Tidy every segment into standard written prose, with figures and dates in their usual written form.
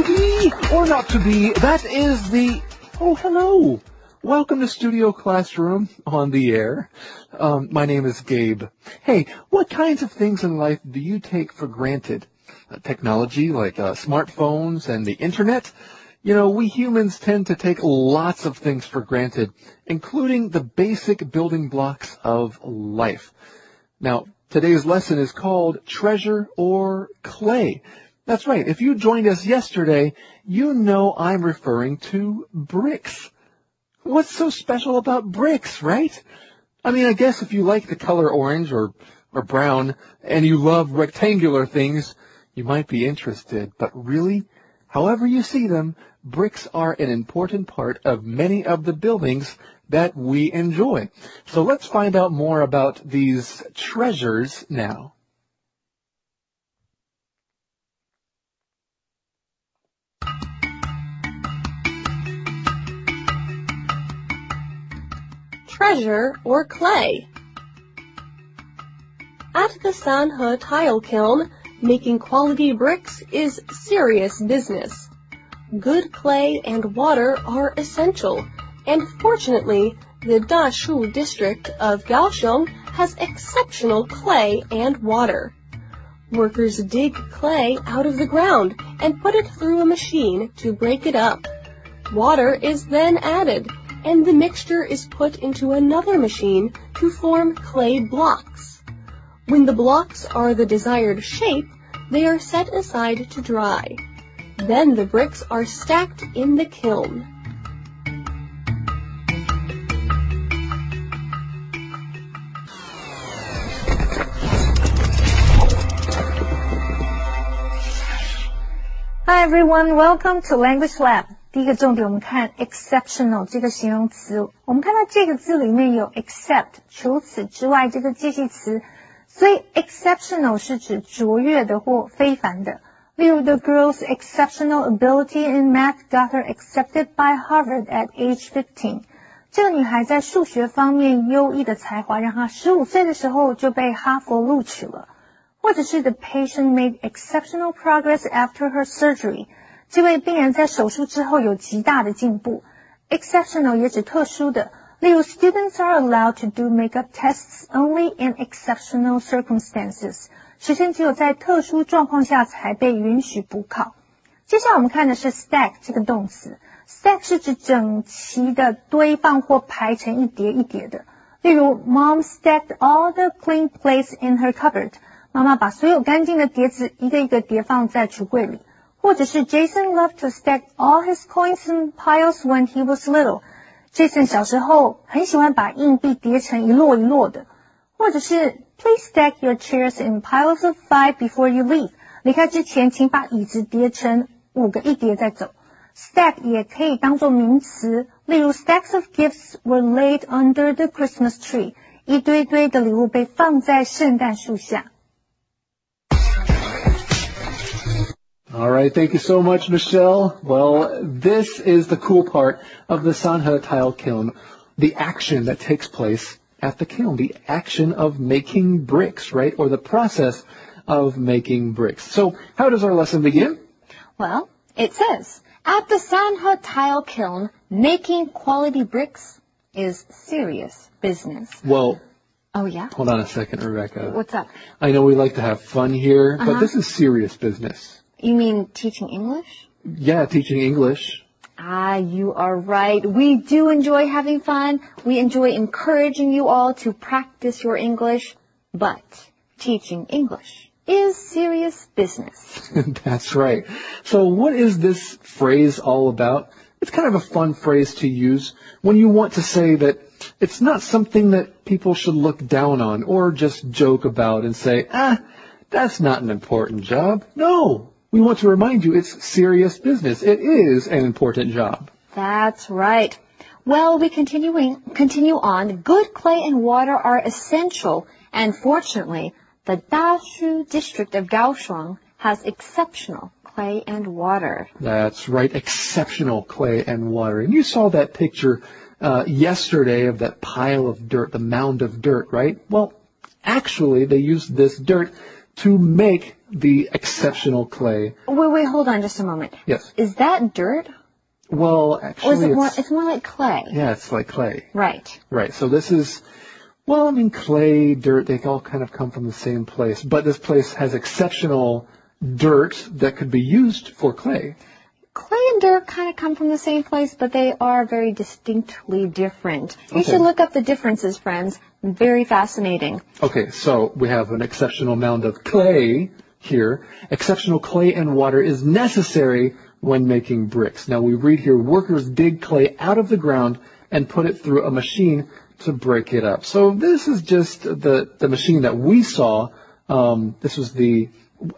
be or not to be, that is the... Oh, hello. Welcome to Studio Classroom on the air. My name is Gabe. Hey, what kinds of things in life do you take for granted? Technology like smartphones and the internet? You know, we humans tend to take lots of things for granted, including the basic building blocks of life. Now, today's lesson is called Treasure or Clay. That's right. If you joined us yesterday, you know I'm referring to bricks. What's so special about bricks, right? I mean, I guess if you like the color orange or brown and you love rectangular things, you might be interested. But really, however you see them, bricks are an important part of many of the buildings that we enjoy. So let's find out more about these treasures now. Treasure or clay. At the Sanhe tile kiln, making quality bricks is serious business. Good clay and water are essential, and fortunately, the Dashu district of Kaohsiung has exceptional clay and water. Workers dig clay out of the ground and put it through a machine to break it up. Water is then added, and the mixture is put into another machine to form clay blocks. When the blocks are the desired shape, they are set aside to dry. Then the bricks are stacked in the kiln. Hi everyone, welcome to Language Lab. 第一个重点我们看 exceptional 这个形容词，我们看到这个字里面有 except 除此之外这个介系词，所以 exceptional 是指卓越的或非凡的。例如 the girl's exceptional ability in math got her accepted by Harvard at age 15. 这个女孩在数学方面优异的才华让她15岁的时候就被哈佛录取了。或者是 the patient made exceptional progress after her surgery. 这位病人在手术之后有极大的进步。Exceptional 也指特殊的，例如 students are allowed to do makeup tests only in exceptional circumstances. 学生只有在特殊状况下才被允许补考。接下来我们看的是 stack 这个动词。stack 是指整齐的堆放或排成一叠一叠的。例如 Mom stacked all the clean plates in her cupboard. 妈妈把所有干净的碟子一个一个叠放在橱柜里。或者是 Jason loved to stack all his coins in piles when he was little. Jason 小时候很喜欢把硬币叠成一摞一摞的。或者是 Please stack your chairs in piles of 5 before you leave. 离开之前请把椅子叠成5个一叠再走。Stack 也可以当作名词，例如 Stacks of gifts were laid under the Christmas tree. 一堆堆的礼物被放在圣诞树下。 All right, thank you so much, Michelle. Well, this is the cool part of the Sanhe tile kiln, the action that takes place at the kiln, the action of making bricks, right? Or the process of making bricks. So, how does our lesson begin? Well, it says, at the Sanhe tile kiln, making quality bricks is serious business. Well, oh yeah? Hold on a second, Rebecca. What's up? I know we like to have fun here, but this is serious business. You mean teaching English? Yeah, teaching English. Ah, you are right. We do enjoy having fun. We enjoy encouraging you all to practice your English. But teaching English is serious business. That's right. So what is this phrase all about? It's kind of a fun phrase to use when you want to say that it's not something that people should look down on or just joke about and say, that's not an important job. No. We want to remind you it's serious business. It is an important job. That's right. Well, we continue on. Good clay and water are essential, and fortunately, the Dashu district of Kaohsiung has exceptional clay and water. That's right, exceptional clay and water. And you saw that picture yesterday of that pile of dirt, the mound of dirt, right? Well, actually, they used this dirt to make the exceptional clay. Wait, hold on just a moment. Yes. Is that dirt? Well, Or actually, it's more like clay? yeah, it's like clay. Right. Right. So this is, well, I mean, clay, dirt, they all kind of come from the same place. But this place has exceptional dirt that could be used for clay. Clay and dirt kind of come from the same place, but they are very distinctly different. You Okay. should look up the differences, friends. Very fascinating. Okay, so we have an exceptional amount of clay here. Exceptional clay and water is necessary when making bricks. Now we read here, workers dig clay out of the ground and put it through a machine to break it up. So this is just the machine that we saw. This is the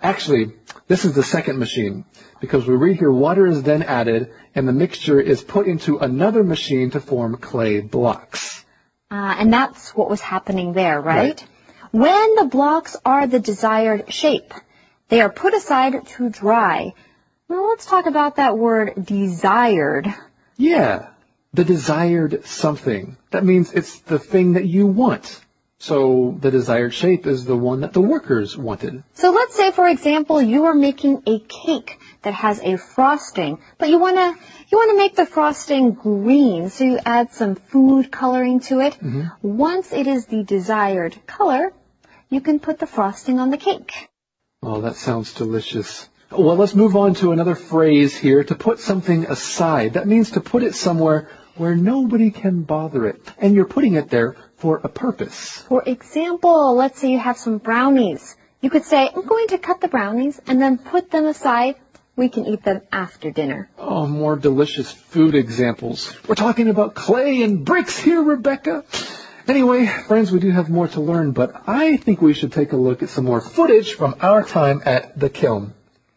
second machine, because we read here, water is then added and the mixture is put into another machine to form clay blocks. And that's what was happening there, right? When the blocks are the desired shape, they are put aside to dry. Now let's talk about that word desired. Yeah, the desired something. That means it's the thing that you want. So the desired shape is the one that the workers wanted. So let's say, for example, you are making a cake that has a frosting, but you want to make the frosting green, so you add some food coloring to it. Mm-hmm. Once it is the desired color, you can put the frosting on the cake. Oh, that sounds delicious. Well, let's move on to another phrase here, to put something aside. That means to put it somewhere where nobody can bother it. And you're putting it there for a purpose. For example, let's say you have some brownies. You could say, I'm going to cut the brownies and then put them aside. We can eat them after dinner. Oh, more delicious food examples. We're talking about clay and bricks here, Rebecca. Anyway, friends, we do have more to learn, but I think we should take a look at some more footage from our time at the kiln.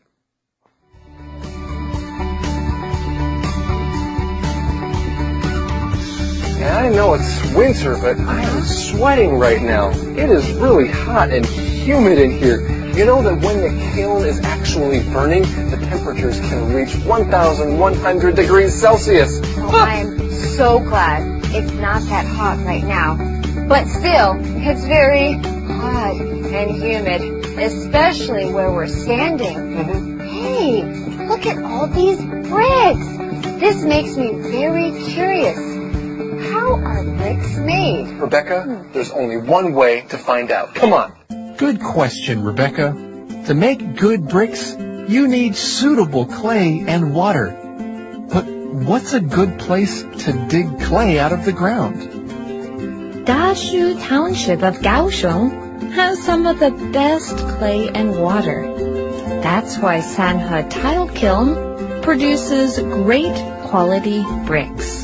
And I know it's winter, but I am sweating right now. It is really hot and humid in here. You know that when the kiln is actually burning, the temperatures can reach 1,100 degrees Celsius. Oh, I'm so glad it's not that hot right now. But still, it's very hot and humid, especially where we're standing. Mm-hmm. Hey, look at all these bricks. This makes me very curious. How are bricks made? Rebecca, there's only one way to find out. Come on. Good question, Rebecca. To make good bricks, you need suitable clay and water. But what's a good place to dig clay out of the ground? Dashu Township of Kaohsiung has some of the best clay and water. That's why Sanhe Tile Kiln produces great quality bricks.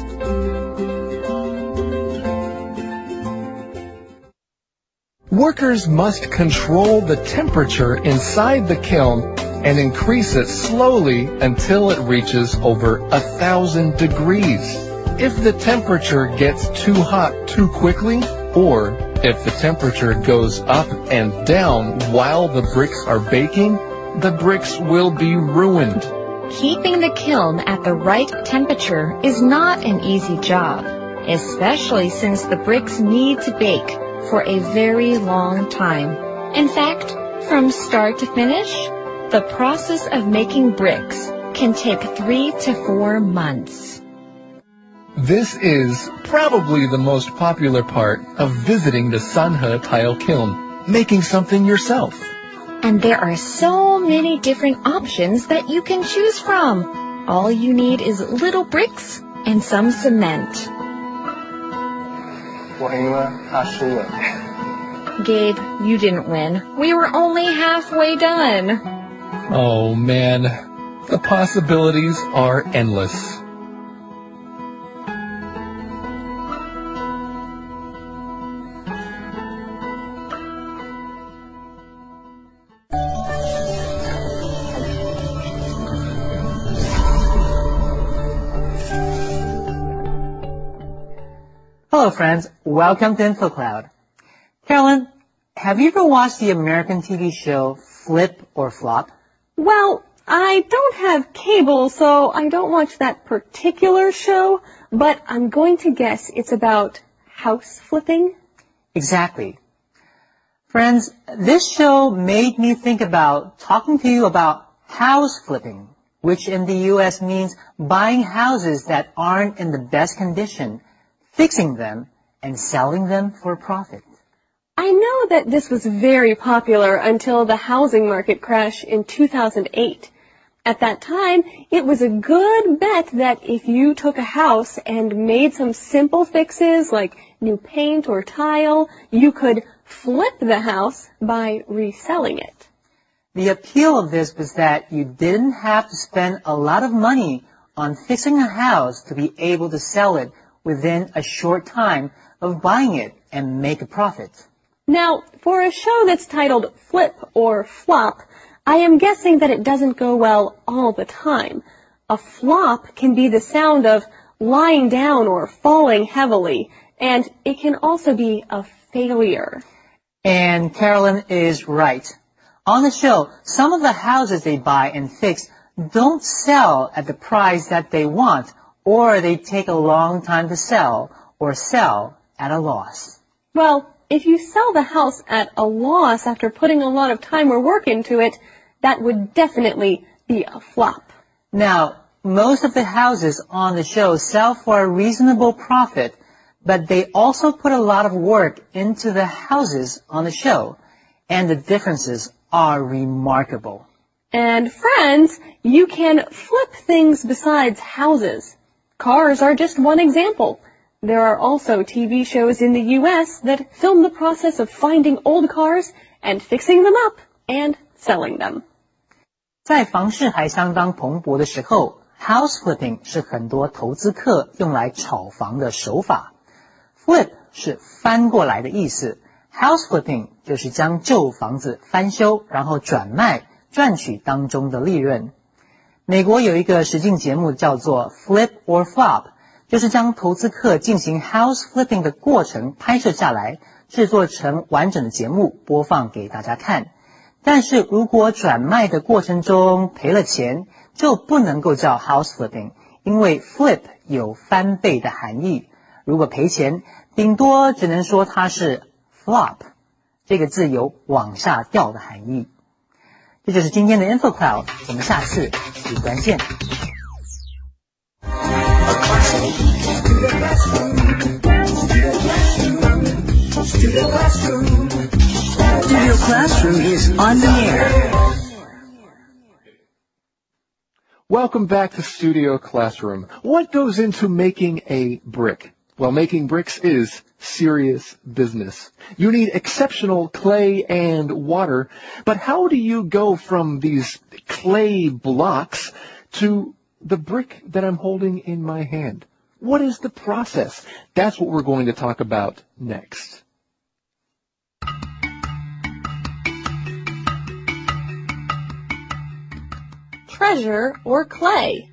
Workers must control the temperature inside the kiln and increase it slowly until it reaches over 1,000 degrees. If the temperature gets too hot too quickly, or if the temperature goes up and down while the bricks are baking, the bricks will be ruined. Keeping the kiln at the right temperature is not an easy job, especially since the bricks need to bake for a very long time. In fact, from start to finish, the process of making bricks can take 3 to 4 months. This is probably the most popular part of visiting the Sanhe Tile Kiln, making something yourself. And there are so many different options that you can choose from. All you need is little bricks and some cement. 我赢了，他输了。 Gabe, you didn't win. We were only halfway done. Oh man, the possibilities are endless. Hello friends, welcome to InfoCloud. Carolyn, have you ever watched the American TV show Flip or Flop? Well, I don't have cable, so I don't watch that particular show, but I'm going to guess it's about house flipping. Exactly. Friends, this show made me think about talking to you about house flipping, which in the U.S. means buying houses that aren't in the best condition, fixing them, and selling them for profit. I know that this was very popular until the housing market crash in 2008. At that time, it was a good bet that if you took a house and made some simple fixes like new paint or tile, you could flip the house by reselling it. The appeal of this was that you didn't have to spend a lot of money on fixing a house to be able to sell it within a short time of buying it and make a profit. Now, for a show that's titled Flip or Flop, I am guessing that it doesn't go well all the time. A flop can be the sound of lying down or falling heavily, and it can also be a failure. And Carolyn is right. On the show, some of the houses they buy and fix don't sell at the price that they want, or they take a long time to sell, or sell at a loss. Well, if you sell the house at a loss after putting a lot of time or work into it, that would definitely be a flop. Now, most of the houses on the show sell for a reasonable profit, but they also put a lot of work into the houses on the show, and the differences are remarkable. And friends, you can flip things besides houses. Cars are just one example. There are also TV shows in the U.S. that film the process of finding old cars and fixing them up and selling them. 在房市还相当蓬勃的时候 ，house flipping 是很多投资客用来炒房的手法。Flip 是翻过来的意思 ，house flipping 就是将旧房子翻修，然后转卖，赚取当中的利润。美国有一个实境节目叫做 Flip or Flop， 就是将投资客进行 house flipping 的过程拍摄下来，制作成完整的节目播放给大家看。但是如果转卖的过程中赔了钱，就不能够叫 house flipping， 因为 flip 有翻倍的含义。如果赔钱，顶多只能说它是 flop， 这个字有往下掉的含义。这就是今天的 InfoCloud， 我们下次时段见。 Studio Classroom is on the air. Welcome back to Studio Classroom. What goes into making a brick? Well, making bricks is serious business. You need exceptional clay and water, but how do you go from these clay blocks to the brick that I'm holding in my hand? What is the process? That's what we're going to talk about next. Treasure or clay.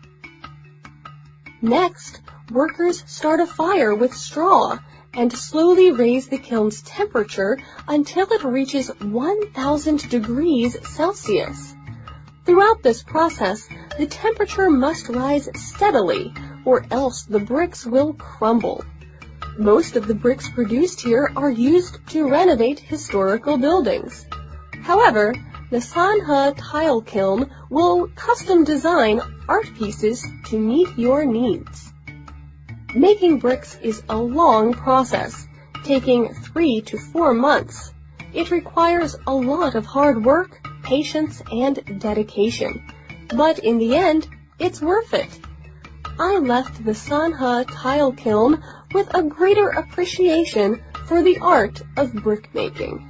Next, workers start a fire with straw and slowly raise the kiln's temperature until it reaches 1,000 degrees Celsius. Throughout this process, the temperature must rise steadily, or else the bricks will crumble. Most of the bricks produced here are used to renovate historical buildings. However, the Sanhe tile kiln will custom design art pieces to meet your needs. Making bricks is a long process, taking 3 to 4 months. It requires a lot of hard work, patience, and dedication. But in the end, it's worth it. I left the Sanhe tile kiln with a greater appreciation for the art of brick making.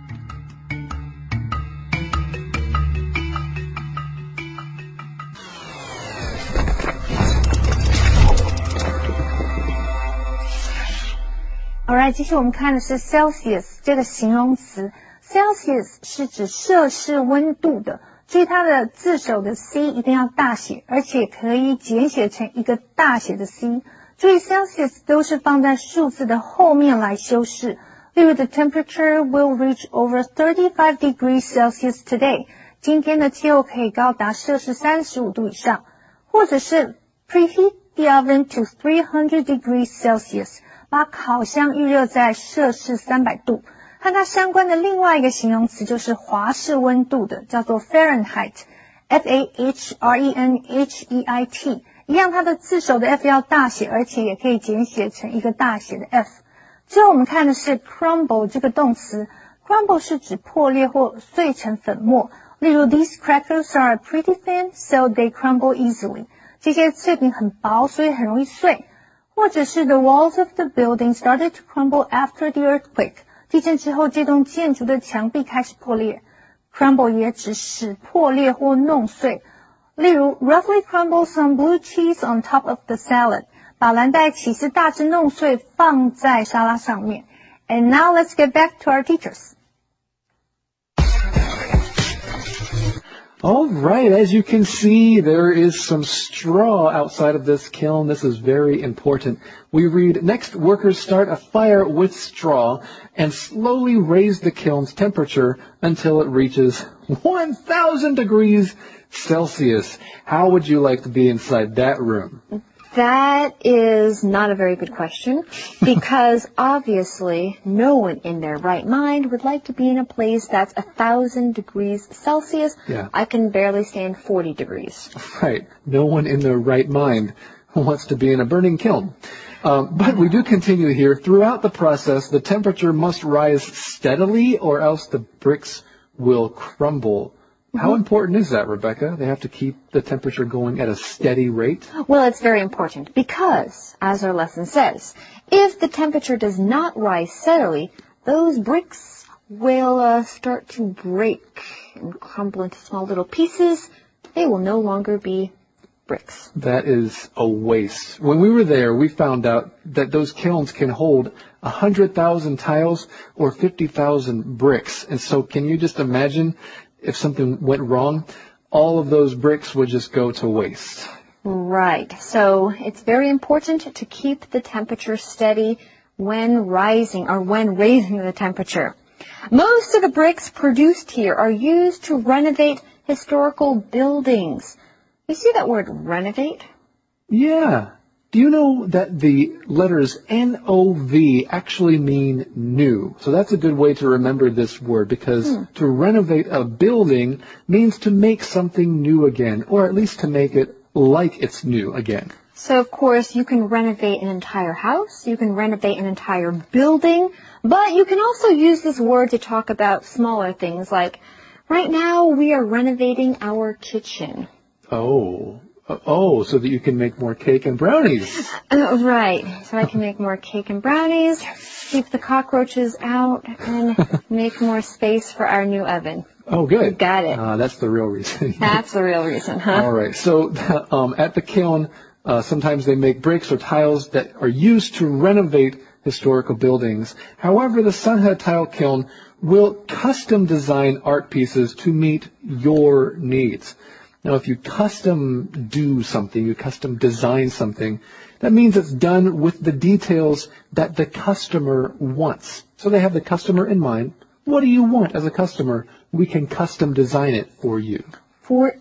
Alright， 继续我们看的是 Celsius 这个形容词。Celsius 是指摄氏温度的，注意它的字首的 C 一定要大写，而且可以简写成一个大写的 C。注意 Celsius 都是放在数字的后面来修饰。例如 The temperature will reach over 35 degrees Celsius today。今天的气候可以高达摄氏35度以上。或者是 Preheat the oven to 300 degrees Celsius。把烤箱预热在摄氏300度， 和它相关的另外一个形容词就是华氏温度的，叫做 Fahrenheit。F-A-H-R-E-N-H-E-I-T， 一样它的字首的 F 要大写，而且也可以简写成一个大写的 F。最后我们看的是 crumble 这个动词， crumble 是指破裂或碎成粉末，例如 These crackers are pretty thin, so they crumble easily。 这些脆饼很薄，所以很容易碎。或者是 The walls of the building started to crumble after the earthquake。 地震之后，这栋建筑的墙壁开始破裂。 crumble 也指使破裂或弄碎，例如 Roughly crumble some blue cheese on top of the salad， 把蓝带起司大致弄碎放在沙拉上面。 And now let's get back to our teachers. All right, as you can see, there is some straw outside of this kiln. This is very important. We read, next workers start a fire with straw and slowly raise the kiln's temperature until it reaches 1,000 degrees Celsius. How would you like to be inside that room? That is not a very good question, because obviously no one in their right mind would like to be in a place that's 1,000 degrees Celsius. Yeah. I can barely stand 40 degrees. Right. No one in their right mind wants to be in a burning kiln. But we do continue here. Throughout the process, the temperature must rise steadily or else the bricks will crumble. How important is that, Rebecca? They have to keep the temperature going at a steady rate? Well, it's very important because, as our lesson says, if the temperature does not rise steadily, those bricks will start to break and crumble into small little pieces. They will no longer be bricks. That is a waste. When we were there, we found out that those kilns can hold 100,000 tiles or 50,000 bricks. And so can you just imagine if something went wrong? All of those bricks would just go to waste. Right. So it's very important to keep the temperature steady when raising the temperature. Most of the bricks produced here are used to renovate historical buildings. You see that word renovate? Yeah. Do you know that the letters N-O-V actually mean new? So that's a good way to remember this word, because to renovate a building means to make something new again, or at least to make it like it's new again. So, of course, you can renovate an entire house, you can renovate an entire building, but you can also use this word to talk about smaller things, like right now we are renovating our kitchen. Oh, so that you can make more cake and brownies. Right. So I can make more cake and brownies, keep the cockroaches out, and make more space for our new oven. Oh, good. You got it. That's the real reason. That's the real reason, huh? All right. So at the kiln, sometimes they make bricks or tiles that are used to renovate historical buildings. However, the Sanhe tile kiln will custom design art pieces to meet your needs. Now, if you custom do something, you custom design something, that means it's done with the details that the customer wants. So they have the customer in mind. What do you want as a customer? We can custom design it for you. For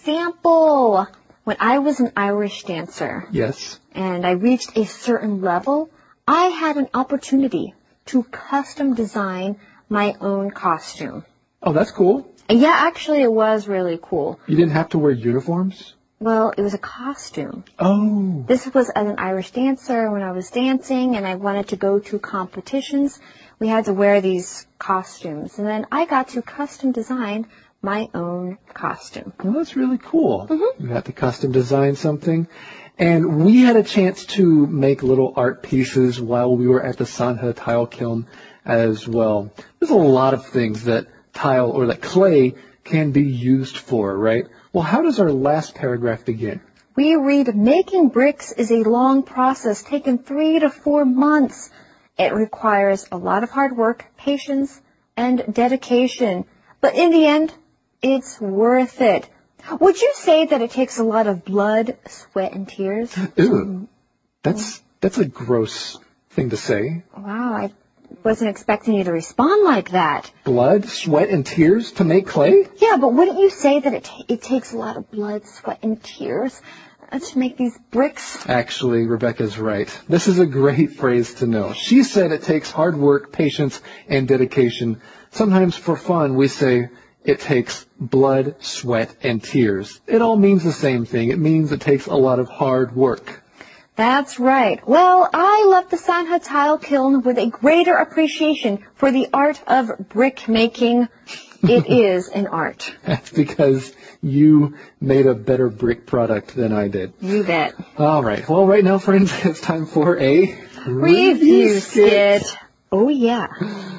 example, when I was an Irish dancer, Yes. and I reached a certain level, I had an opportunity to custom design my own costume. Oh, that's cool. Yeah, actually, it was really cool. You didn't have to wear uniforms? Well, it was a costume. Oh. This was as an Irish dancer when I was dancing and I wanted to go to competitions. We had to wear these costumes. And then I got to custom design my own costume. Well, that's really cool. You had to custom design something. And we had a chance to make little art pieces while we were at the Sanhe tile kiln as well. There's a lot of things that tile or that clay can be used for, right? Well, how does our last paragraph begin? We read, making bricks is a long process, taking 3 to 4 months. It requires a lot of hard work, patience, and dedication. But in the end, it's worth it. Would you say that it takes a lot of blood, sweat, and tears? Ew. That's a gross thing to say. Wow, I wasn't expecting you to respond like that. Blood, sweat, and tears to make clay? Yeah, but wouldn't you say that it takes a lot of blood, sweat, and tears to make these bricks? Actually, Rebecca's right. This is a great phrase to know. She said it takes hard work, patience, and dedication. Sometimes for fun, we say it takes blood, sweat, and tears. It all means the same thing. It means it takes a lot of hard work. That's right. Well, I love the Sanhe tile kiln with a greater appreciation for the art of brick making. It is an art. That's because you made a better brick product than I did. You bet. All right. Well, right now, friends, it's time for a Review skit. Oh, yeah.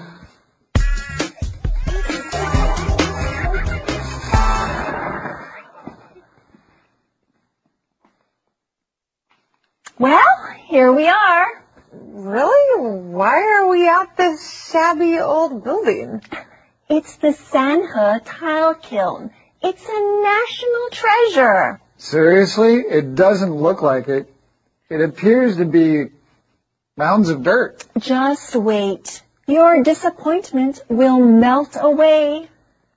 Well, here we are. Really? Why are we at this shabby old building? It's the Sanhe tile kiln. It's a national treasure. Seriously? It doesn't look like it. It appears to be mounds of dirt. Just wait. Your disappointment will melt away.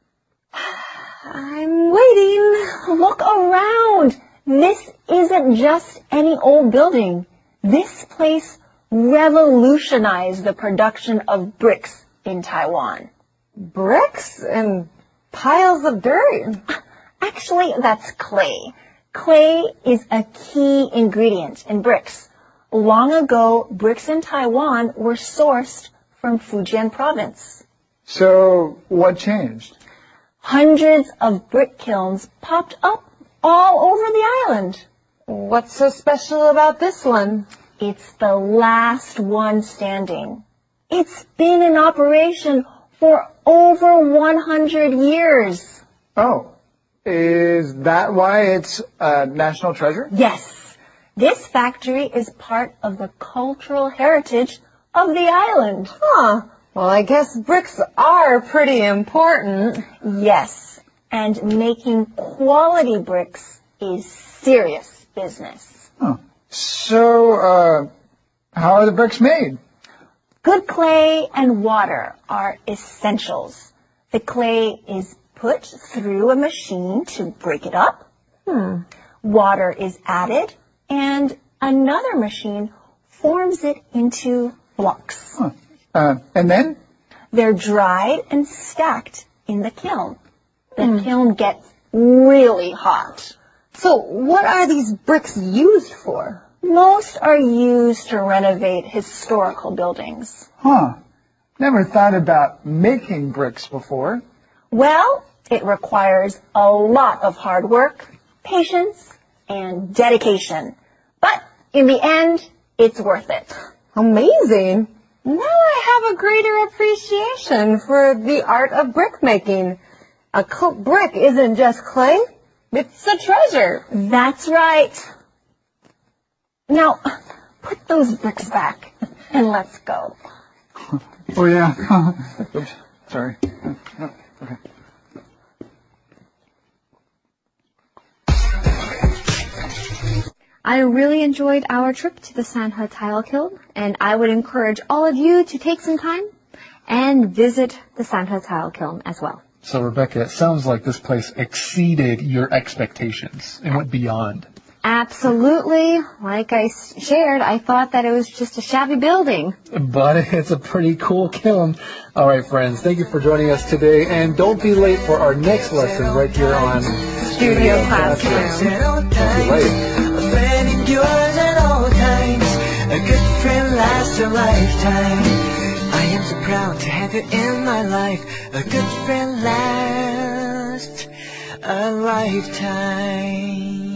I'm waiting. Look around. This isn't just any old building. This place revolutionized the production of bricks in Taiwan. Bricks and piles of dirt. Actually, that's clay. Clay is a key ingredient in bricks. Long ago, bricks in Taiwan were sourced from Fujian province. So, what changed? Hundreds of brick kilns popped up all over the island. What's so special about this one? It's the last one standing. It's been in operation for over 100 years. Oh, is that why it's a national treasure? Yes, this factory is part of the cultural heritage of the island. Huh. Well, I guess bricks are pretty important. Yes, and making quality bricks is serious business. Huh. So, how are the bricks made? Good clay and water are essentials. The clay is put through a machine to break it up. Water is added, and another machine forms it into blocks. And then? They're dried and stacked in the kiln. The kiln gets really hot. So what are these bricks used for? Most are used to renovate historical buildings. Huh. Never thought about making bricks before. Well, it requires a lot of hard work, patience, and dedication. But in the end, it's worth it. Amazing. Now I have a greater appreciation for the art of brick making. A brick isn't just clay, it's a treasure. That's right. Now, put those bricks back and let's go. Oh, yeah. Oops. Sorry. Okay. I really enjoyed our trip to the Sanhe tile kiln, and I would encourage all of you to take some time and visit the Sanhe tile kiln as well. So, Rebecca, it sounds like this place exceeded your expectations and went beyond. Absolutely. Like I shared, I thought that it was just a shabby building. But it's a pretty cool kiln. All right, friends, thank you for joining us today. And don't be late for our next lesson right here on Studio Classroom. Don't be late. A friend endures at all times. A good friend lasts a lifetime. I am so proud to have you in my life. A good friend lasts a lifetime.